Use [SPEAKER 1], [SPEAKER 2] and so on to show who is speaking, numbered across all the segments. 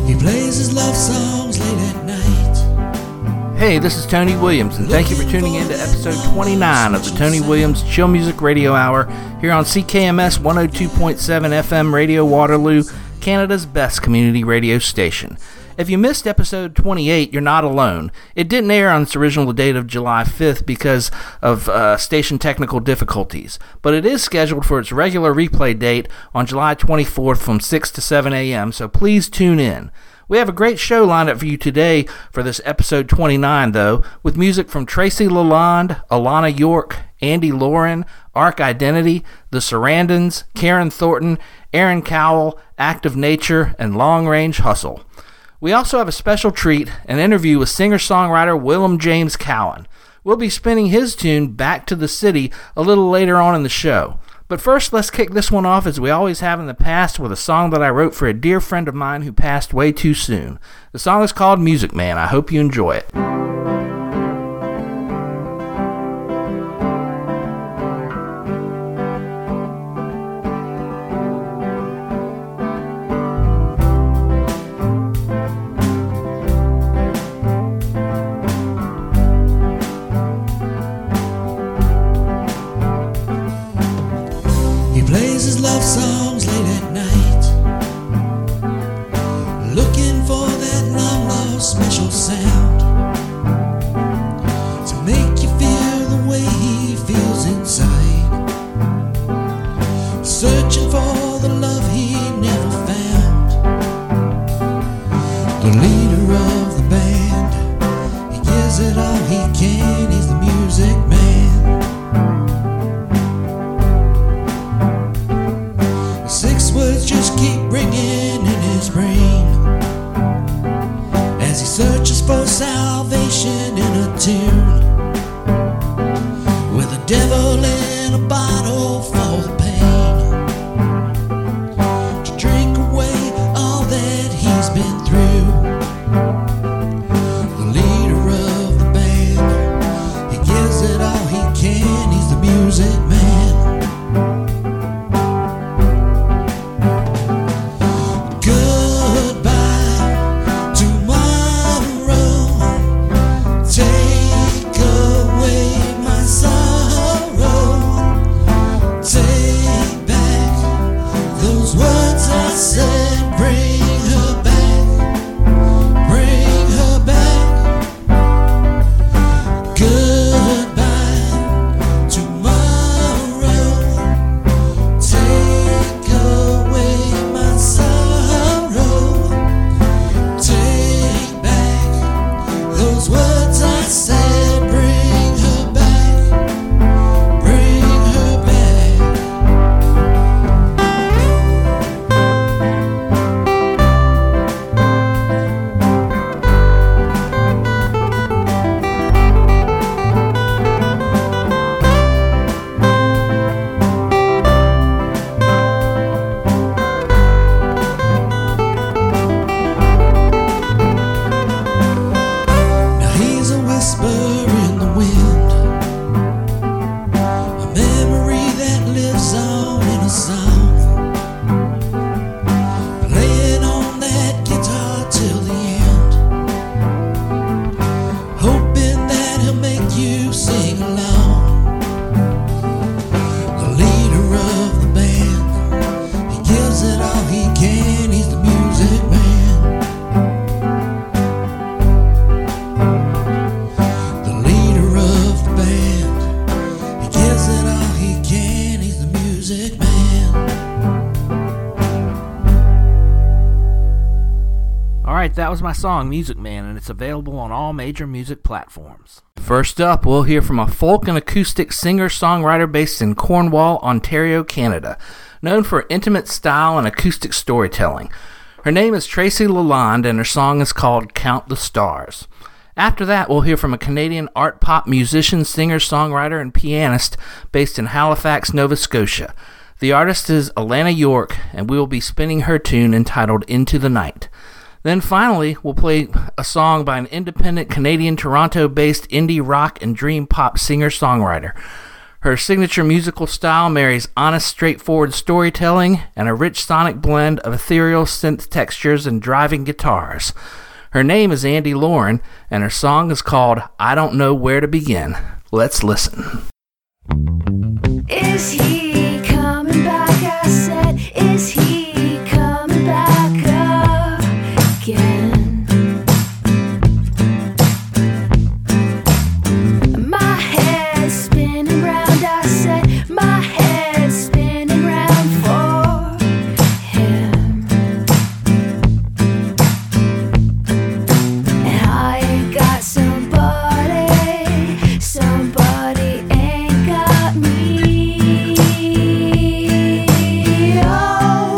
[SPEAKER 1] He plays his love songs late at night.
[SPEAKER 2] Hey, this is Tony Williams, and thank you for tuning in to episode 29 of the Tony Williams Chill Music Radio Hour here on CKMS 102.7 FM Radio Waterloo, Canada's best community radio station. If you missed episode 28, you're not alone. It didn't air on its original date of July 5th because of station technical difficulties, but it is scheduled for its regular replay date on July 24th from 6 to 7 a.m., so please tune in. We have a great show lined up for you today for this episode 29, though, with music from Tracy Lalonde, Alana York, Andy Lauren, Arc Identity, The Sarandons, Karen Thornton, Aaron Cowell, Act of Nature, and Long Range Hustle. We also have a special treat, an interview with singer-songwriter Willem James Cowan. We'll be spinning his tune Back to the City a little later on in the show. But first, let's kick this one off as we always have in the past with a song that I wrote for a dear friend of mine who passed way too soon. The song is called Music Man. I hope you enjoy it.
[SPEAKER 1] His love songs late at night, looking for that love special sound to make you feel the way he feels inside, searching for the love he never found. The leader of the band, he gives it all he can, he's the music man. 6 words just keep ringing in his brain as he searches for salvation in a tune, with the devil in a bottle for the pain, to drink away all that he's been through. The leader of the band, he gives it all he can, he's the music man.
[SPEAKER 2] That was my song, Music Man, and it's available on all major music platforms. First up, we'll hear from a folk and acoustic singer-songwriter based in Cornwall, Ontario, Canada, known for intimate style and acoustic storytelling. Her name is Tracy Lalonde, and her song is called Count the Stars. After that, we'll hear from a Canadian art-pop musician, singer-songwriter, and pianist based in Halifax, Nova Scotia. The artist is Alana York, and we will be spinning her tune entitled Into the Night. Then finally, we'll play a song by an independent Canadian Toronto-based indie rock and dream pop singer-songwriter. Her signature musical style marries honest, straightforward storytelling and a rich sonic blend of ethereal synth textures and driving guitars. Her name is Andi Lauren, and her song is called I Don't Know Where to Begin. Let's listen.
[SPEAKER 3] Is he coming back? I said, is he coming back again? My head's spinning round, I said, my head's spinning round for him. And I ain't got somebody ain't got me. Oh,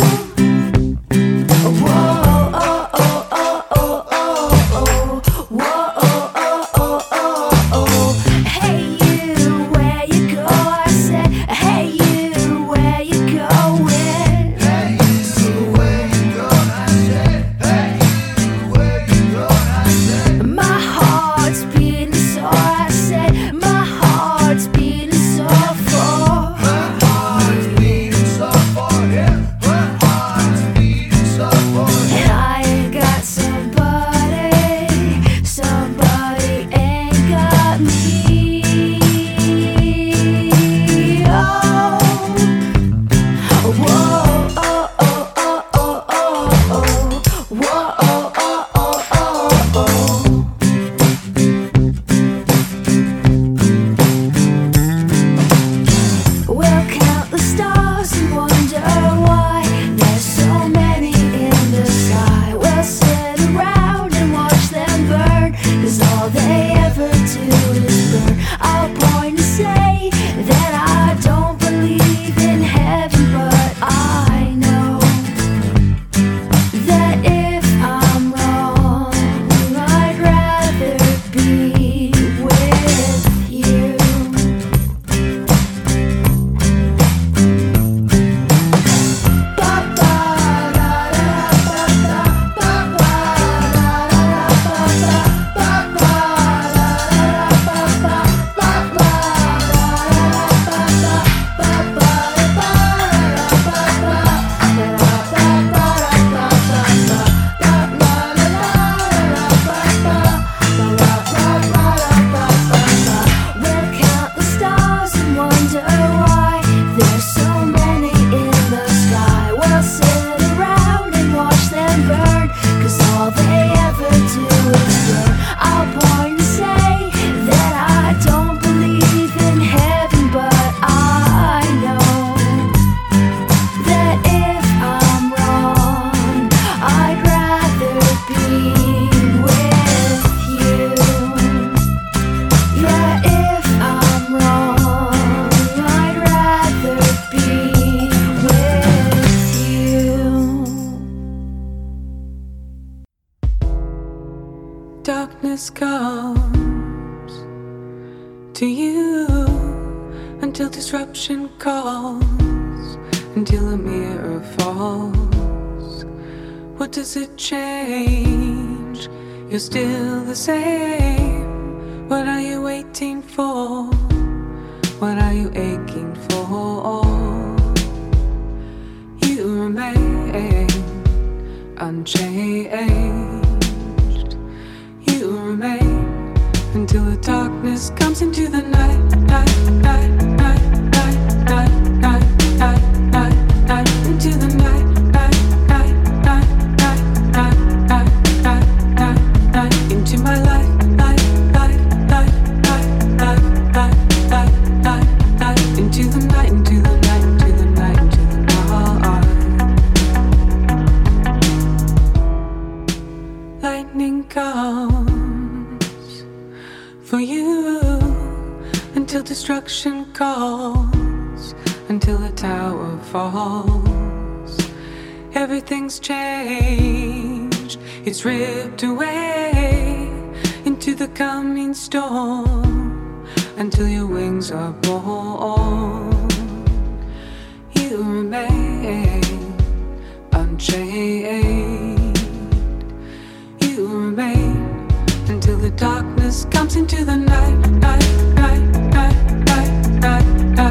[SPEAKER 3] whoa, oh, oh, oh, oh, oh, oh, whoa, oh, oh, oh, oh, oh. Hey you, where you go? I said, hey you, where you going?
[SPEAKER 1] Hey, you, where you going? I said, hey, you, where you going? I said,
[SPEAKER 3] My heart's beating sore. I said, my heart's beating sore for
[SPEAKER 1] my heart's beating so for him. My heart's beating so for him.
[SPEAKER 3] And I ain't got somebody ain't got me. Oh, whoa, oh, oh, oh, oh, oh, oh, whoa, oh, oh, oh, oh, oh. We'll count the stars and wonder why there's so many in the sky. We'll sit around and watch them burn, 'cause all they ever do is burn. I'll point and say that I don't believe in heaven, but I know that if I'm wrong, I'd rather be with you. We'll count the stars and wonder why there's so many in the sky. We'll sit around and watch them burn, 'cause all they ever do is burn. I'll point and say that I don't believe in heaven, but I know that if I'm wrong, I'd rather be with you. Yeah, if I'm wrong, I'd rather be with you.
[SPEAKER 4] Darkness comes to you until disruption calls, until a mirror falls. What does it change? You're still the same. What are you waiting for? What are you aching for? You remain unchanged. You remain until the darkness comes into the night, night, night, night, night, night, night, night, night, night, into the night, night, night, night, night, night, night, night, night, night, into my life, life, life, life, life, life, life, life, life, life, into the night, into the night, into the night, into the night. Lightning comes for you until destruction calls, until the tower falls. Everything's changed, it's ripped away into the coming storm, until your wings are born. You remain unchanged. You remain until the darkness comes into the night, night, night, night, night, night, night.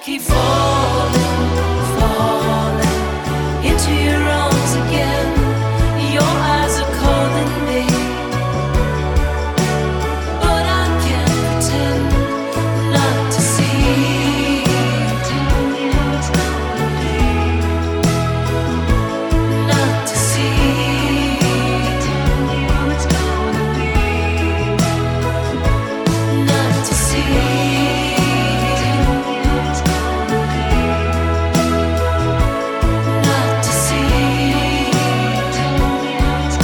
[SPEAKER 5] keep falling, falling into your arms again. Your eyes are calling me, but I can't pretend not to see. Tell me how it's gonna be, not to see. Tell me how it's gonna be, not to see. Tell me how it's gonna be, not to see. Tell me how it's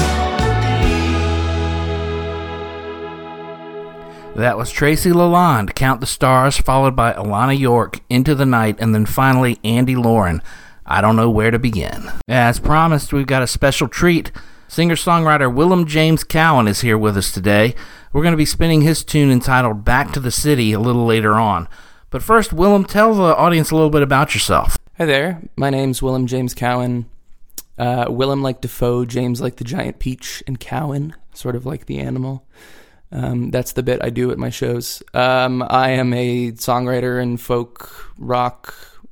[SPEAKER 5] gonna be.
[SPEAKER 2] That was Tracy Lalonde, Count the Stars, followed by Alana York, Into the Night, and then finally Andy Lauren, I Don't Know Where to Begin. As promised, we've got a special treat. Singer-songwriter Willem James Cowan is here with us today. We're going to be spinning his tune entitled Back to the City a little later on. But first, Willem, tell the audience a little bit about yourself.
[SPEAKER 6] Hi there, my name's Willem James Cowan. Willem like Defoe, James like the giant peach, and Cowan, sort of like the animal. That's the bit I do at my shows. I am a songwriter and folk rock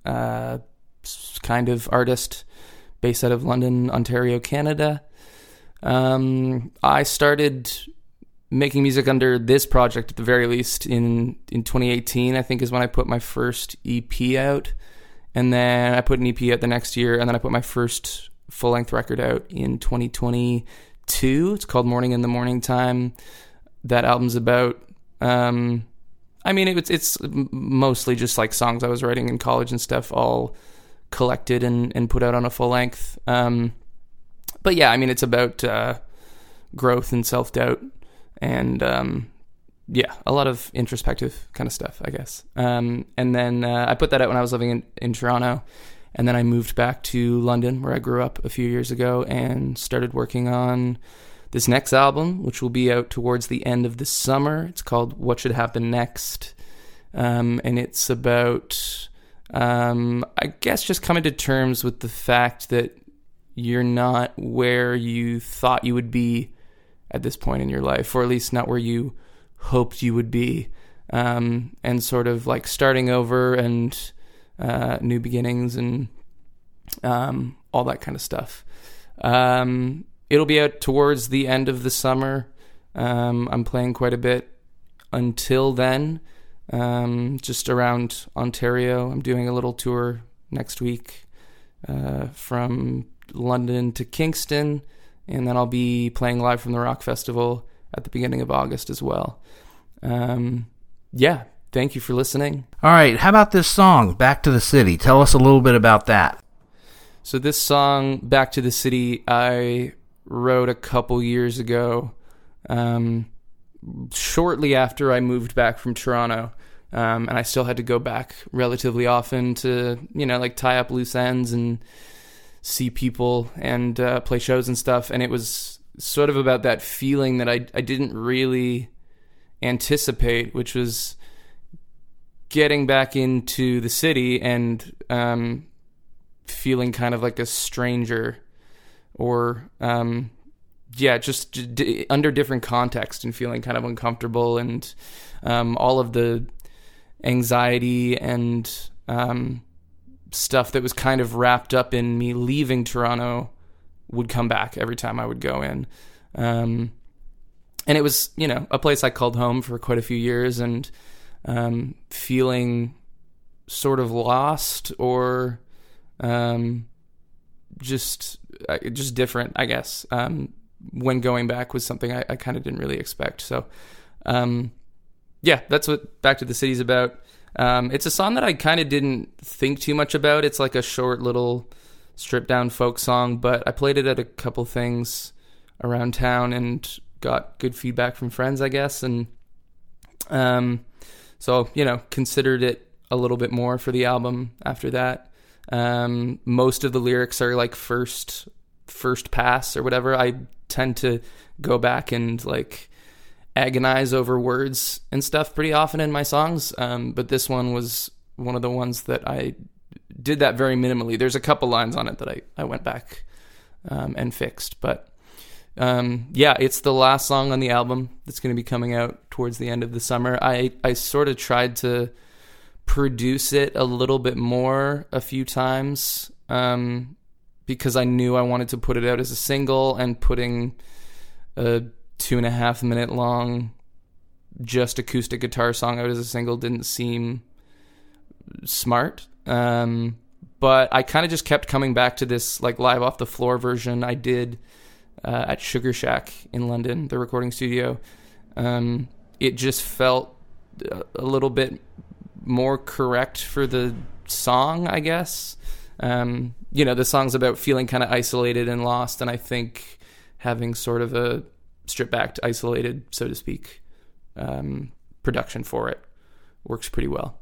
[SPEAKER 6] kind of artist based out of London, Ontario, Canada. I started making music under this project at the very least in 2018, I think, is when I put my first EP out. And then I put an EP out the next year, and then I put my first full-length record out in 2022. It's called Morning in the Morning Time. That album's about, it's mostly just like songs I was writing in college and stuff, all collected and put out on a full length. But yeah, I mean, it's about growth and self-doubt and, a lot of introspective kind of stuff, I guess. And then I put that out when I was living in Toronto, and then I moved back to London, where I grew up a few years ago, and started working on this next album, which will be out towards the end of the summer. It's called What Should Happen Next. And it's about, I guess, just coming to terms with the fact that you're not where you thought you would be at this point in your life, or at least not where you hoped you would be. And sort of like starting over and new beginnings and all that kind of stuff. It'll be out towards the end of the summer. I'm playing quite a bit until then, just around Ontario. I'm doing a little tour next week from London to Kingston, and then I'll be playing live from the Rock Festival at the beginning of August as well. Thank you for listening.
[SPEAKER 2] All right, how about this song, Back to the City? Tell us a little bit about that.
[SPEAKER 6] So this song, Back to the City, I wrote a couple years ago, shortly after I moved back from Toronto, and I still had to go back relatively often to, tie up loose ends and see people and play shows and stuff. And it was sort of about that feeling that I didn't really anticipate, which was getting back into the city and feeling kind of like a stranger, or just under different context and feeling kind of uncomfortable, and all of the anxiety and stuff that was kind of wrapped up in me leaving Toronto would come back every time I would go in. And it was, a place I called home for quite a few years, and feeling sort of lost, or just different, I guess, when going back was something I kind of didn't really expect. So, that's what Back to the City's about. It's a song that I kind of didn't think too much about. It's like a short little stripped down folk song, but I played it at a couple things around town and got good feedback from friends, I guess. And, considered it a little bit more for the album after that. Most of the lyrics are like first pass or whatever. I tend to go back and like agonize over words and stuff pretty often in my songs. But this one was one of the ones that I did that very minimally. There's a couple lines on it that I went back and fixed. But it's the last song on the album that's going to be coming out towards the end of the summer. I sort of tried to produce it a little bit more a few times, because I knew I wanted to put it out as a single, and putting a 2.5 minute long just acoustic guitar song out as a single didn't seem smart. But I kind of just kept coming back to this like live off the floor version I did at Sugar Shack in London, the recording studio. It just felt a little bit more correct for the song, I guess. The song's about feeling kind of isolated and lost, and I think having sort of a stripped-back, isolated, so to speak, production for it works pretty well.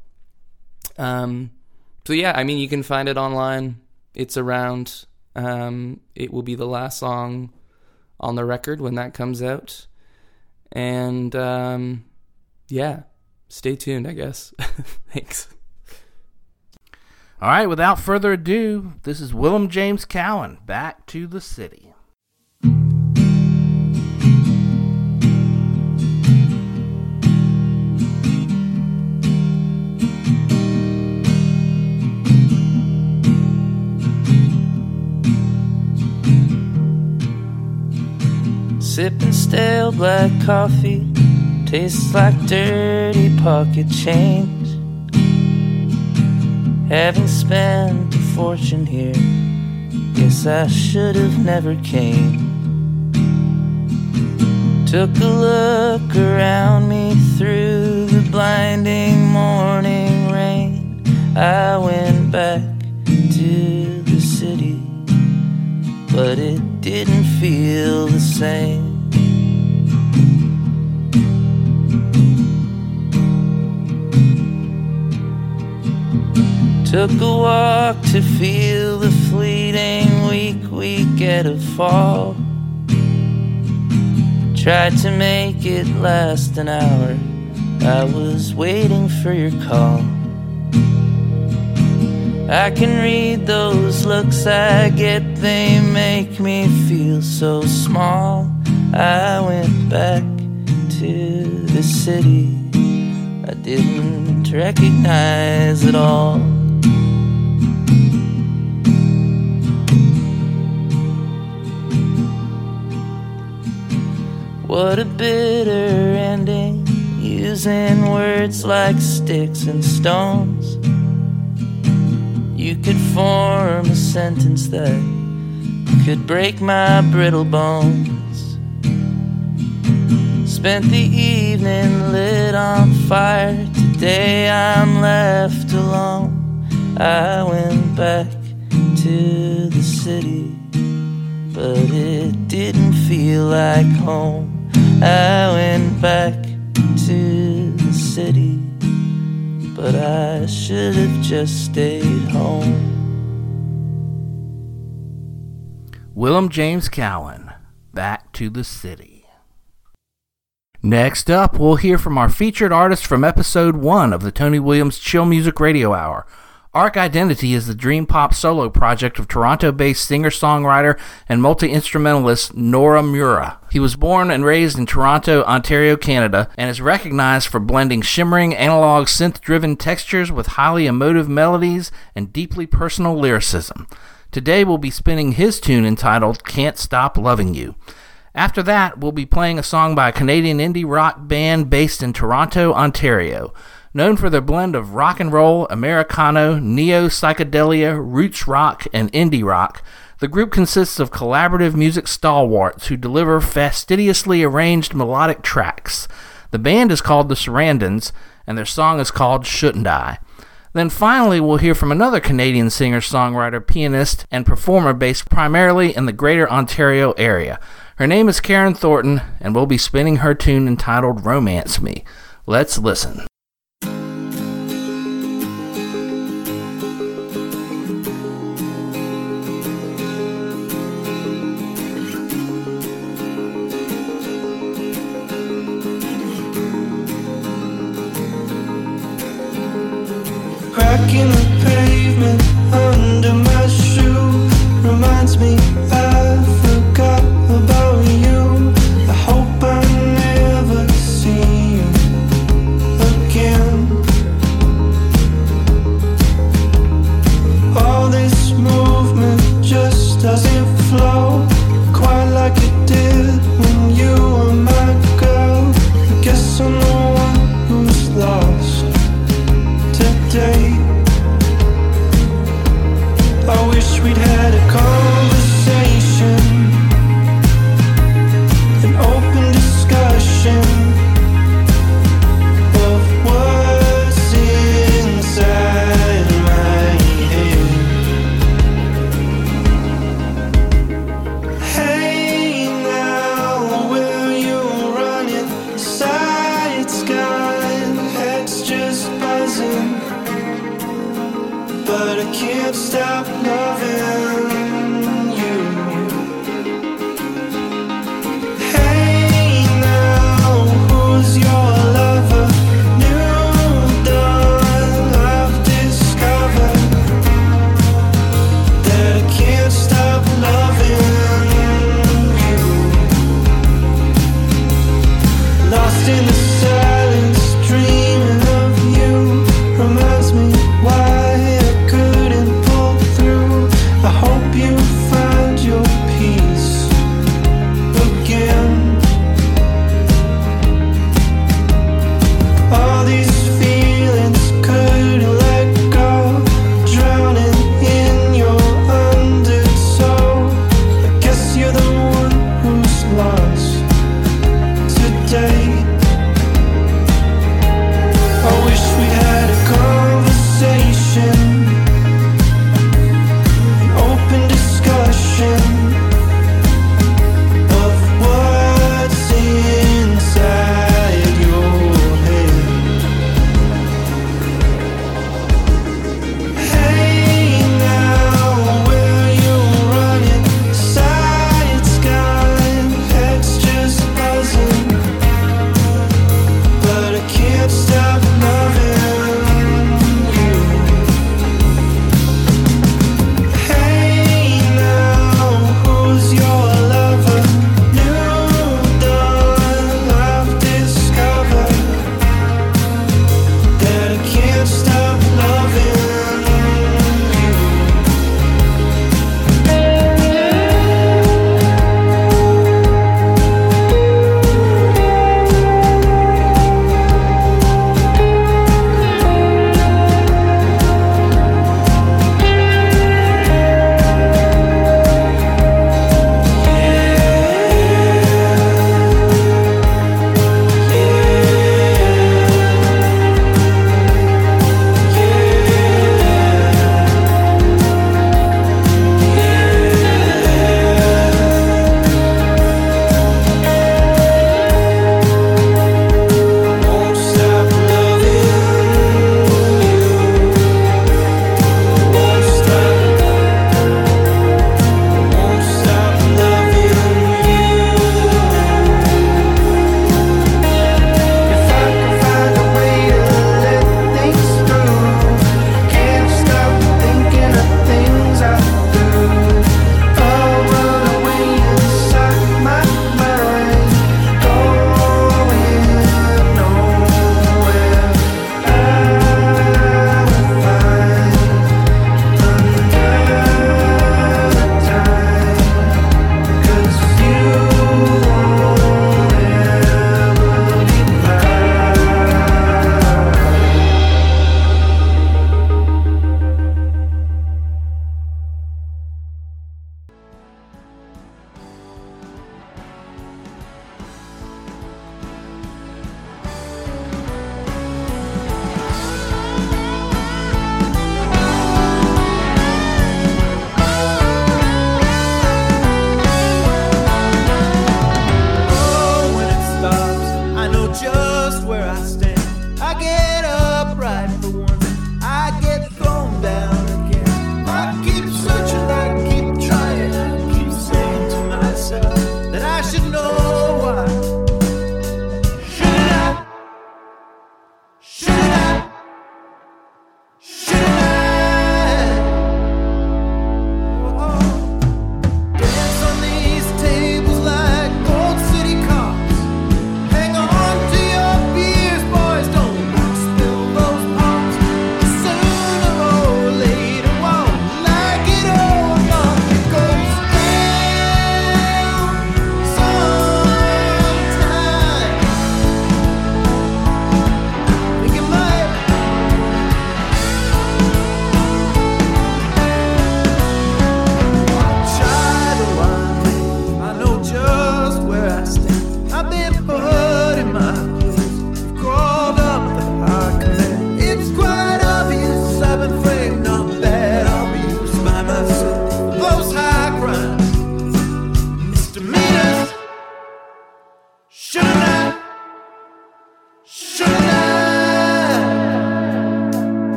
[SPEAKER 6] So yeah, I mean, you can find it online. It's around. It will be the last song on the record when that comes out. And yeah, stay tuned, I guess. Thanks.
[SPEAKER 2] All right, without further ado, this is Willem James Cowan, Back to the City.
[SPEAKER 7] Sipping stale black coffee, tastes like dirty pocket change. Having spent a fortune here, guess I should have never came. Took a look around me through the blinding morning rain. I went back to the city, but it didn't feel the same. Took a walk to feel the fleeting we get of fall. Tried to make it last an hour, I was waiting for your call. I can read those looks I get, they make me feel so small. I went back to the city I didn't recognize at all. What a bitter ending, using words like sticks and stones. You could form a sentence that could break my brittle bones. Spent the evening lit on fire, today I'm left alone. I went back to the city, but it didn't feel like home. I went back to the city, but I should have just stayed home.
[SPEAKER 2] Willem James Cowan, Back to the City. Next up, we'll hear from our featured artist from episode 1 of the Tony Williams Chill Music Radio Hour. Arc Identity is the dream pop solo project of Toronto-based singer-songwriter and multi-instrumentalist Nora Mura. He was born and raised in Toronto, Ontario, Canada, and is recognized for blending shimmering analog synth-driven textures with highly emotive melodies and deeply personal lyricism. Today we'll be spinning his tune entitled Can't Stop Loving You. After that, we'll be playing a song by a Canadian indie rock band based in Toronto, Ontario. Known for their blend of rock and roll, Americano, neo-psychedelia, roots rock, and indie rock, the group consists of collaborative music stalwarts who deliver fastidiously arranged melodic tracks. The band is called the Sarandons, and their song is called Shouldn't I? Then finally, we'll hear from another Canadian singer-songwriter, pianist, and performer based primarily in the Greater Ontario area. Her name is Karen Thornton, and we'll be spinning her tune entitled Romance Me. Let's listen.
[SPEAKER 1] Cracking the pavement under my shoe reminds me I forgot about you. I hope I never see you again. losing, but I can't stop loving you. Hey now, who's your lover? New dawn, I've discovered that I can't stop loving you. Lost in the silence, dreaming of you. Reminds me why I couldn't pull through. I hope you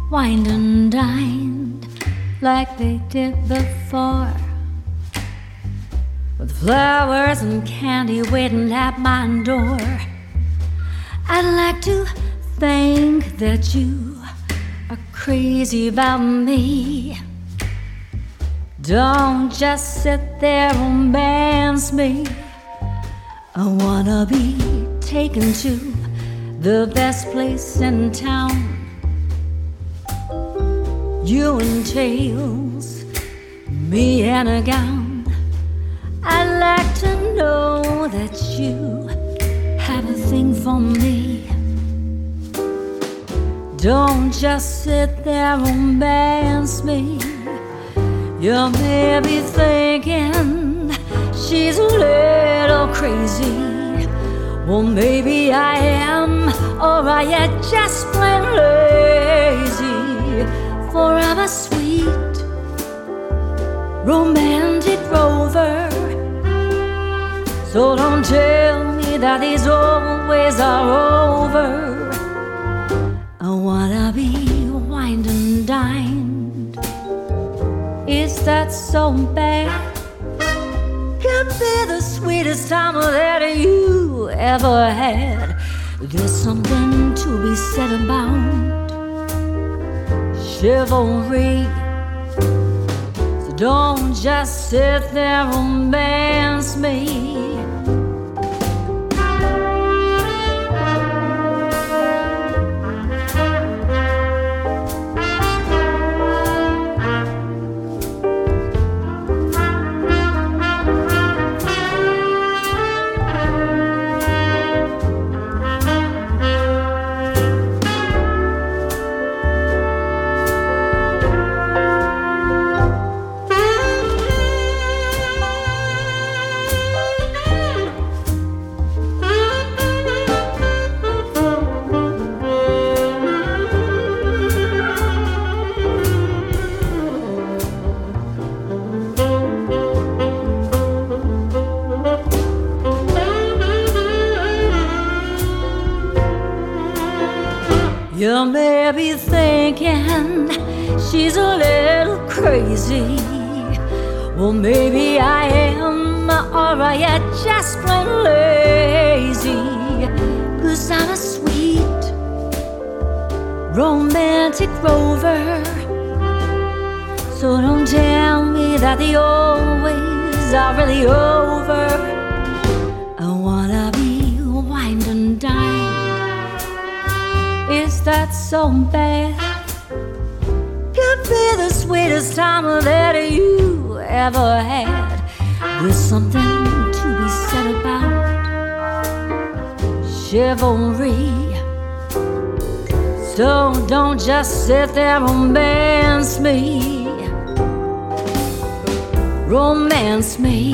[SPEAKER 3] wined and dined like they did before, with flowers and candy waiting at my door. I'd like to think that you are crazy about me. Don't just sit there and romance me. I wanna be taken to the best place in town. You in tails, me in a gown. I'd like to know that you have a thing for me. Don't just sit there and romance me. You may be thinking she's a little crazy. Well, maybe I am, or I am just plain lazy. For I'm a sweet, romantic rover. So don't tell me that these old ways are over. I wanna be wined and dined. Is that so bad? Could be the sweetest time that you ever had. There's something to be said about chivalry. So don't just sit there and romance me. You may be thinking she's a little crazy. Well, maybe I am, or I am just plain lazy. 'Cause I'm a sweet, romantic rover. So don't tell me that the old ways are really over. I wanna be wined and dined. Is that so bad? Could be the sweetest time that you ever had. There's something to be said about chivalry. So don't just sit there and romance me. Romance me.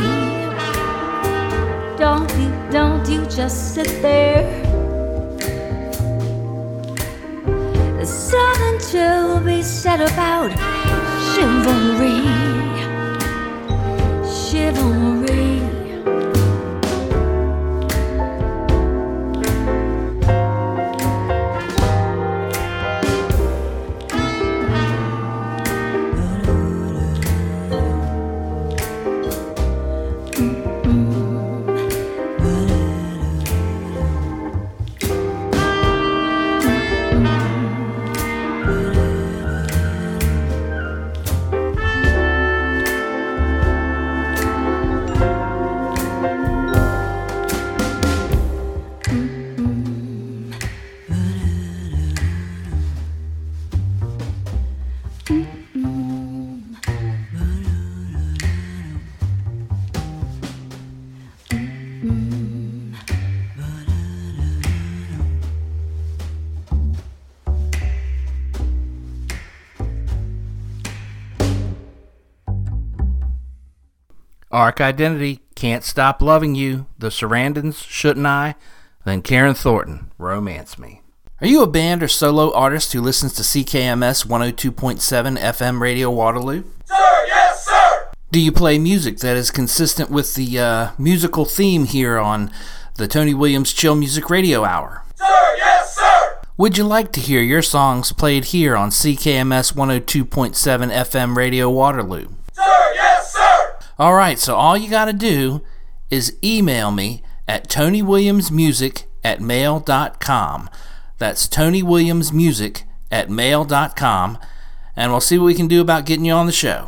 [SPEAKER 3] Don't you just sit there. Something to be said about chivalry. Chivalry.
[SPEAKER 2] Arc Identity, Can't Stop Loving You, The Sarandons, Shouldn't I? Then Karen Thornton, Romance Me. Are you a band or solo artist who listens to CKMS 102.7 FM Radio Waterloo?
[SPEAKER 8] Sir, yes, sir!
[SPEAKER 2] Do you play music that is consistent with the musical theme here on the Tony Williams Chill Music Radio Hour?
[SPEAKER 8] Sir, yes, sir!
[SPEAKER 2] Would you like to hear your songs played here on CKMS 102.7 FM Radio Waterloo?
[SPEAKER 8] Sir, yes, sir!
[SPEAKER 2] Alright, so all you gotta do is email me at TonyWilliamsMusic@mail.com. That's TonyWilliamsMusic@mail.com, and we'll see what we can do about getting you on the show.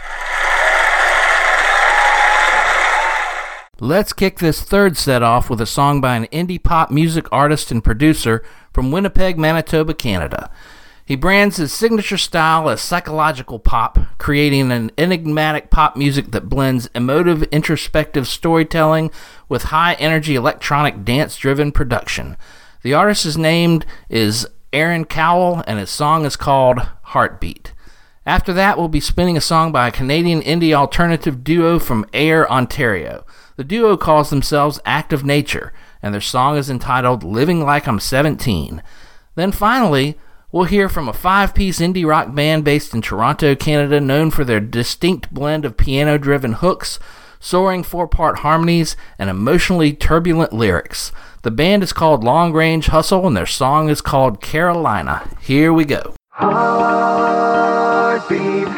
[SPEAKER 2] Let's kick this third set off with a song by an indie pop music artist and producer from Winnipeg, Manitoba, Canada. He brands his signature style as psychological pop, creating an enigmatic pop music that blends emotive, introspective storytelling with high-energy electronic dance-driven production. The artist's name is Aaron Cowell, and his song is called Heartbeat. After that, we'll be spinning a song by a Canadian indie alternative duo from Ayr, Ontario. The duo calls themselves Act of Nature, and their song is entitled Living Like I'm 17. Then finally, we'll hear from a 5-piece indie rock band based in Toronto, Canada, known for their distinct blend of piano-driven hooks, soaring 4-part harmonies, and emotionally turbulent lyrics. The band is called Long Range Hustle, and their song is called Carolina. Here we go.
[SPEAKER 1] Heartbeat.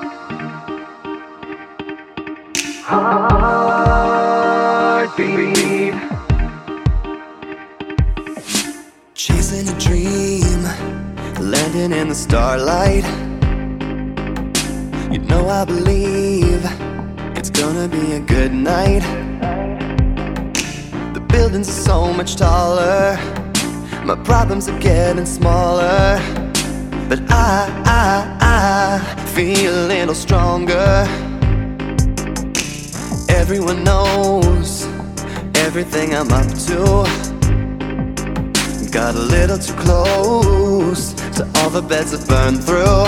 [SPEAKER 1] Heartbeat. Chasing a dream, landing in the starlight. You know I believe it's gonna be a good night. The buildings are so much taller, my problems are getting smaller, but I feel a little stronger. Everyone knows everything I'm up to. Got a little too close to all the beds I've burned through.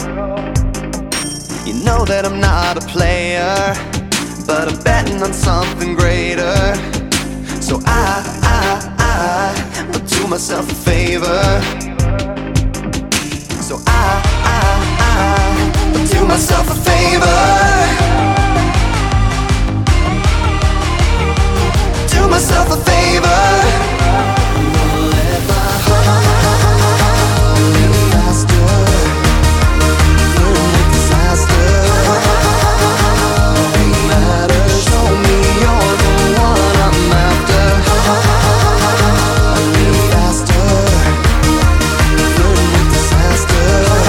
[SPEAKER 1] You know that I'm not a player, but I'm betting on something greater. So I will do myself a favor. So I will do myself a favor. Do myself a favor. Let my heart beat faster. Burn like disaster. Ain't matter. Show me you're the one I'm after. Beat faster. Burn like disaster.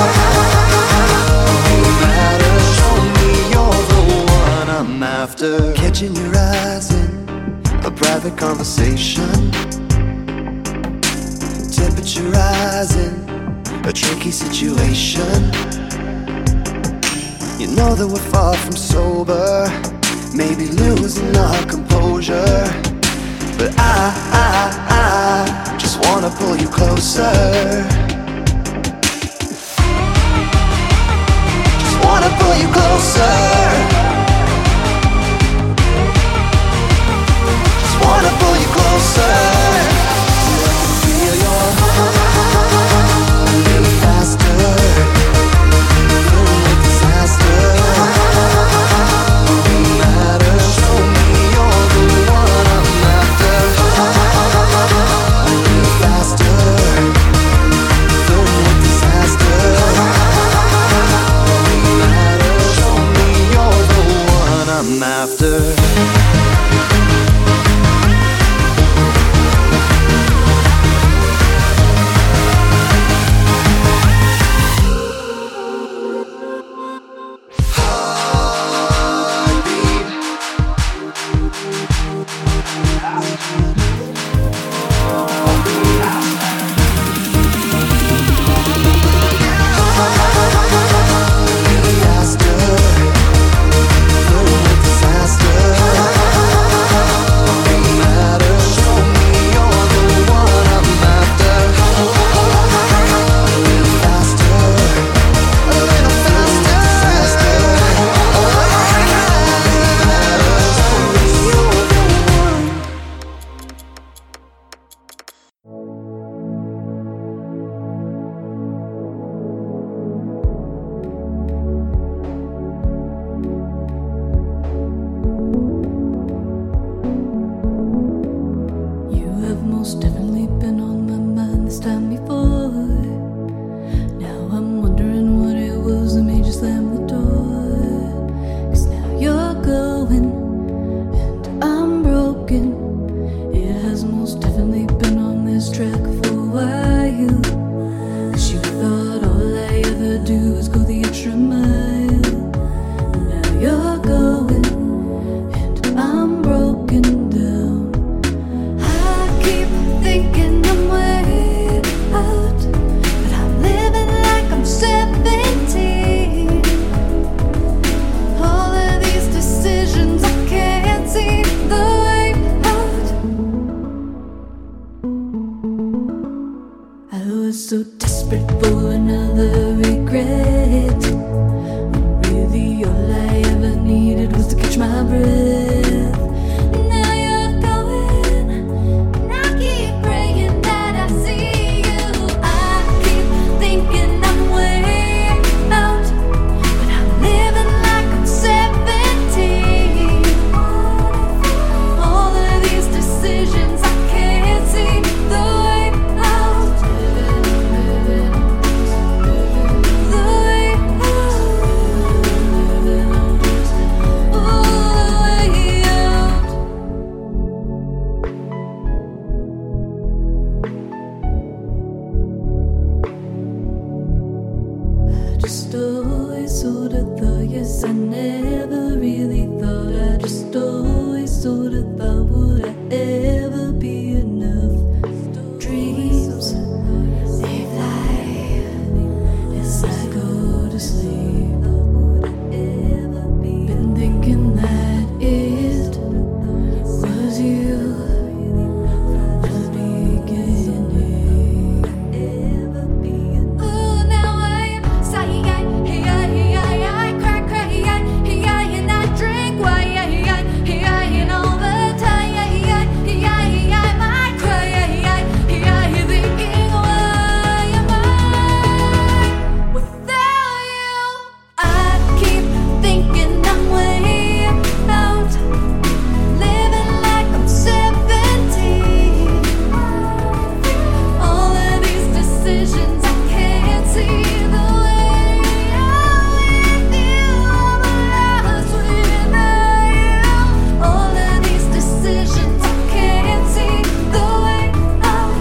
[SPEAKER 1] Ain't matter. Show me you're the one I'm after. Catching your eyes in a private conversation, temperature rising, a tricky situation. You know that we're far from sober, maybe losing our composure, but I just wanna pull you closer. Just wanna pull you closer. Wanna pull you closer, so I can feel your heart beat faster. Burn like disaster. Ain't matter. Show me you're the one I'm after. Beat faster. Burn like disaster. Ain't matter. Show me you're the one I'm after. Disaster.
[SPEAKER 3] sort of thought, yes, I never really thought. I just always sort of thought, would I ever be enough? Dreams, they fly as I go to sleep. Been thinking that it was you from the beginning. Ooh, now I sigh, cry, and I drink wine, and all the time, might cry, thinking, why am I without you? I keep thinking I'm way out, living like I'm 17. All of these decisions I can't see the way out with you. I'm lost without you. All of these decisions I can't see the way out.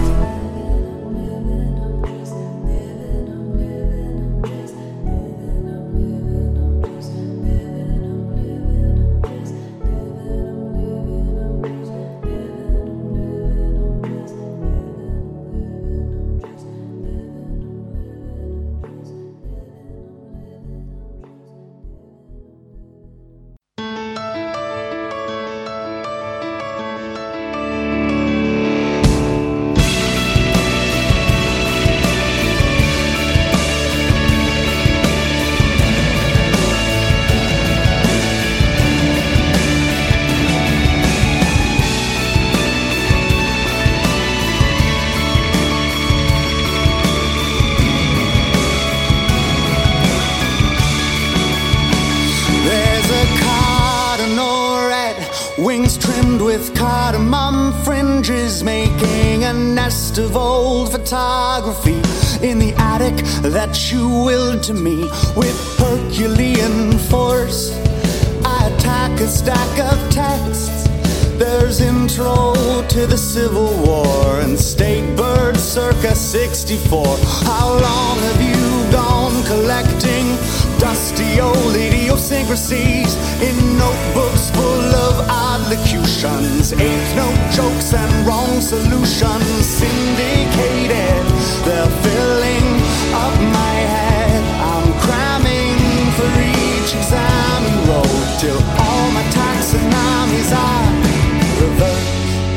[SPEAKER 1] There's a cardinal red, wings trimmed with cardamom fringes, making a nest of old photography in the attic that you willed to me with Herculean force. I attack a stack of texts. There's intro to the Civil War and State Bird circa 64. How long have you gone collecting dusty old idiosyncrasies in notebooks full of odd locutions? Eighth note jokes and wrong solutions syndicated. They're filling up my head. I'm cramming for each exam enrolled till all my taxonomies are reversed.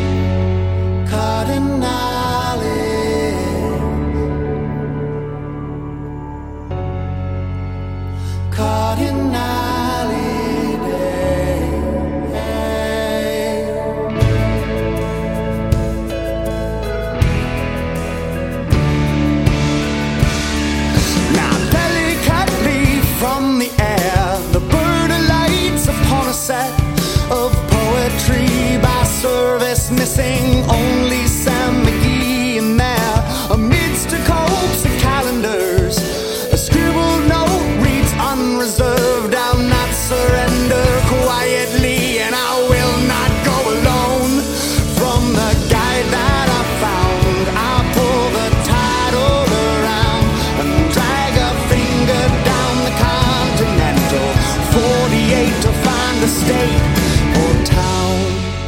[SPEAKER 1] Now delicately from the air, the bird alights upon a set of poetry by service, missing only Sam McGee in there. Amidst a copse of calendars, a scribbled note reads unreserved. I'll not surrender quietly, and I will not go alone. From the guide that I found, I pull the title around and drag a finger down the Continental 48 to find the state or town.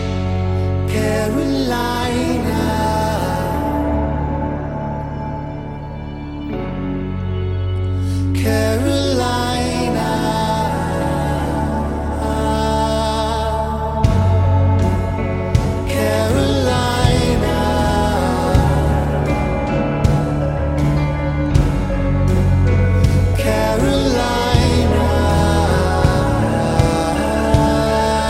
[SPEAKER 1] Carolina, Carolina, Carolina, Carolina.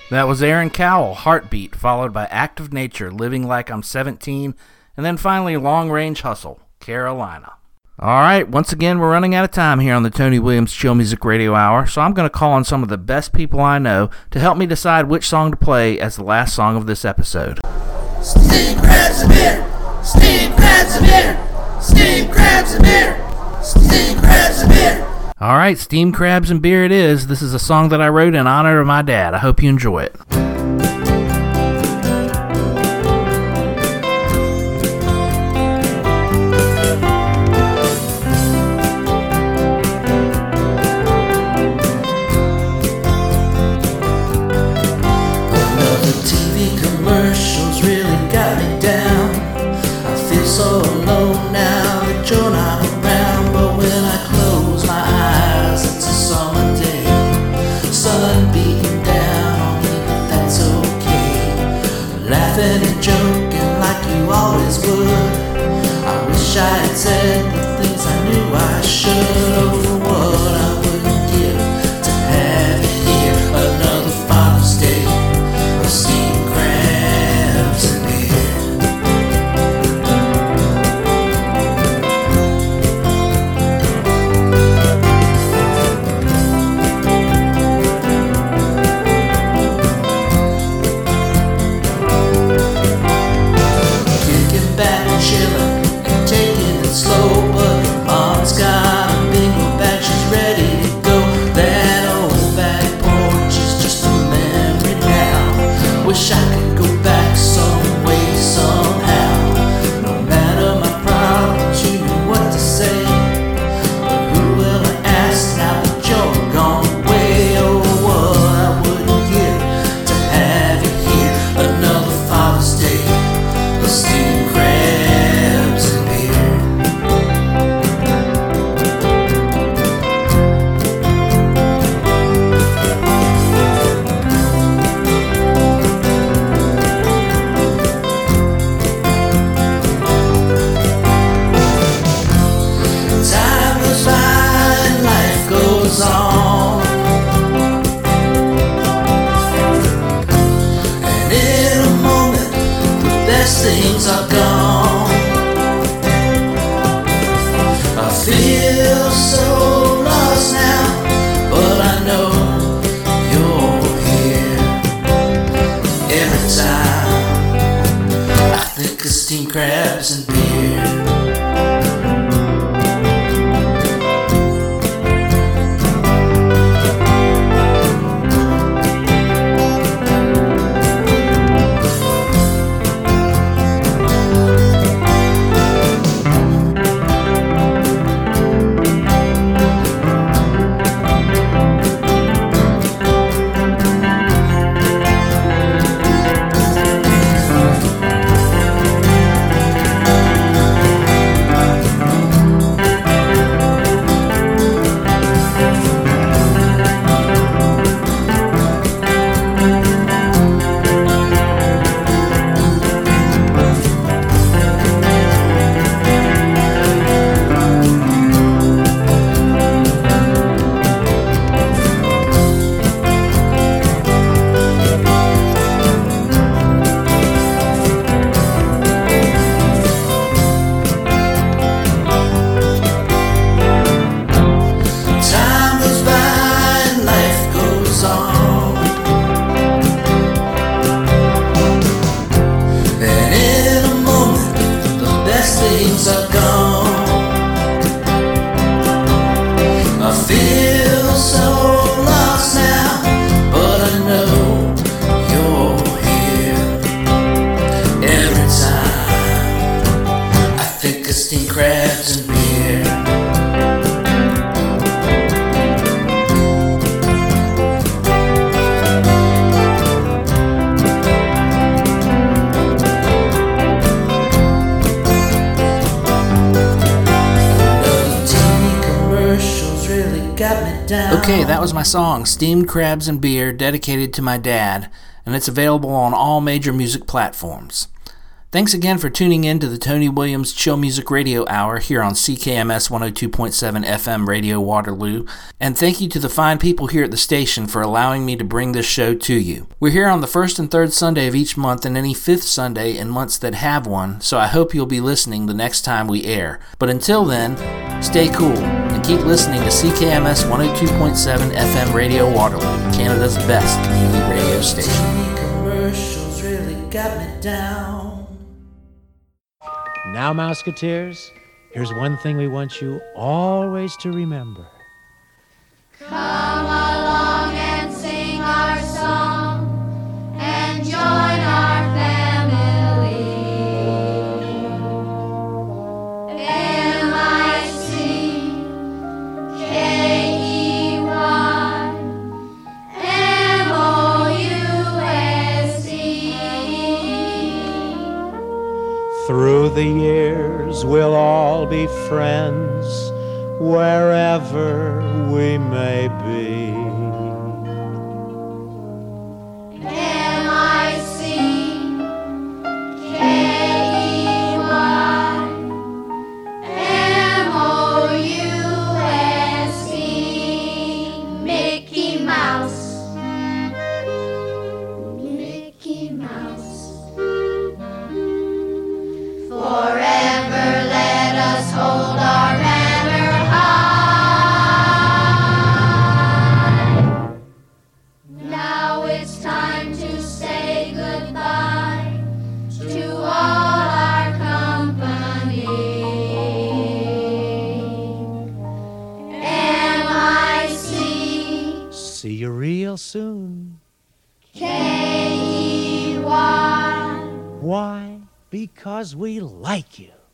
[SPEAKER 2] That was Aaron Cowell, Heartbeat, followed by Act of Nature, Living Like I'm 17, and then finally Long Range Hustle, Carolina. All right, once again, we're running out of time here on the Tony Williams Chill Music Radio Hour, so I'm going to call on some of the best people I know to help me decide which song to play as the last song of this episode.
[SPEAKER 9] Steamed crabs and beer! Steamed crabs and beer! Steamed crabs and beer! Steamed crabs and beer!
[SPEAKER 2] All right, Steamed Crabs and Beer it is. This is a song that I wrote in honor of my dad. I hope you enjoy it.
[SPEAKER 9] Another TV commercial's really got me down. I feel so alone now that you're not around. But when I close my eyes, it's a summer day. Sun beating down on me, but that's okay. Laughing and joking like you always would. I wish I had said the things I knew I should. Over what I wouldn't give to have you here. Another Father's Day of steamed crabs and beer. Kicking back and chilling and taking it slow, but Mom's got a bingo bag, she's ready to go. That old back porch is just a memory now. Wish I could go back some way, somehow. No matter my problems, you know what to say. But who will I ask now that you're gone away? Oh, what I wouldn't give to have you here. Another Father's Day of steamed crabs and beer. Time goes by and life goes on. And in a moment, the best things are gone. I feel so lost now, but I know you're here. Every time I think of steamed crabs and beer. Time goes by and life goes on. And in a moment, the best things are gone. I feel so lost now, but I know you're here. Every time I think of steamed crabs and beer.
[SPEAKER 2] Okay, that was my song, Steamed Crabs and Beer, dedicated to my dad, and it's available on all major music platforms. Thanks again for tuning in to the Tony Williams Chill Music Radio Hour here on CKMS 102.7 FM Radio Waterloo. And thank you to the fine people here at the station for allowing me to bring this show to you. We're here on the first and third Sunday of each month and any fifth Sunday in months that have one, so I hope you'll be listening the next time we air. But until then, stay cool and keep listening to CKMS 102.7 FM Radio Waterloo, Canada's best community radio station.
[SPEAKER 9] Commercials really got me down.
[SPEAKER 10] Now, Mouseketeers, here's one thing we want you always to remember.
[SPEAKER 3] Come along and sing our song and join our family. M-I-C-K-E-Y-M-O-U-S-E.
[SPEAKER 10] Through the years, we'll all be friends, wherever we may be.
[SPEAKER 3] M-I-C-K-E-Y-M-O-U-S-E. Mickey Mouse. Mickey Mouse. Forever let us hold our banner high. Now it's time to say goodbye to all our company. M-I-C
[SPEAKER 10] See you real soon.
[SPEAKER 3] K-E-Y.
[SPEAKER 10] Why? Because we like you.